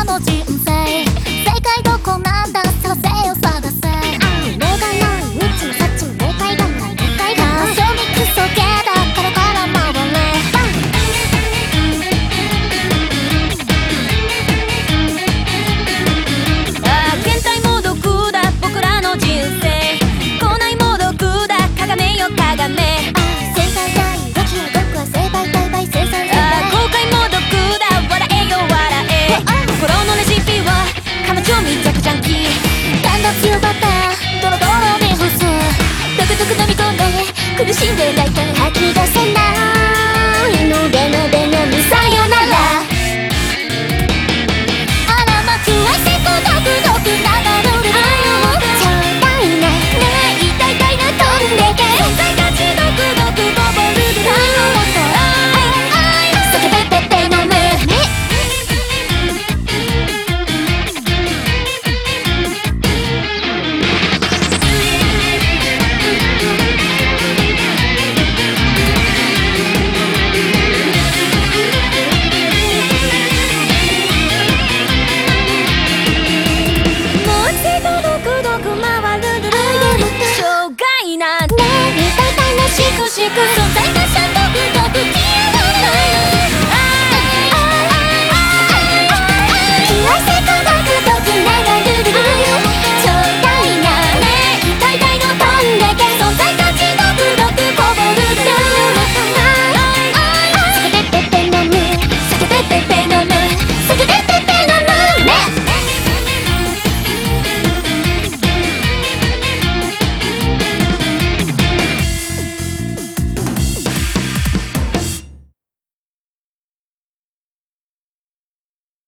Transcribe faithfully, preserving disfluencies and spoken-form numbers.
の人生正解どこなんだ探せよ探せ夢がない道の先に正解がない理解がない遊びクソゲーだからから回れああ倦怠もどくだ僕らの人生来ないもどくだ鏡よ鏡正解ないガチの毒は成敗敗敗生産ああ後悔もどくだ笑えよ笑え心のレシピは彼女みたくジャンキーだんだん強かったドロドロに干すドクドク飲み込んで苦しんでない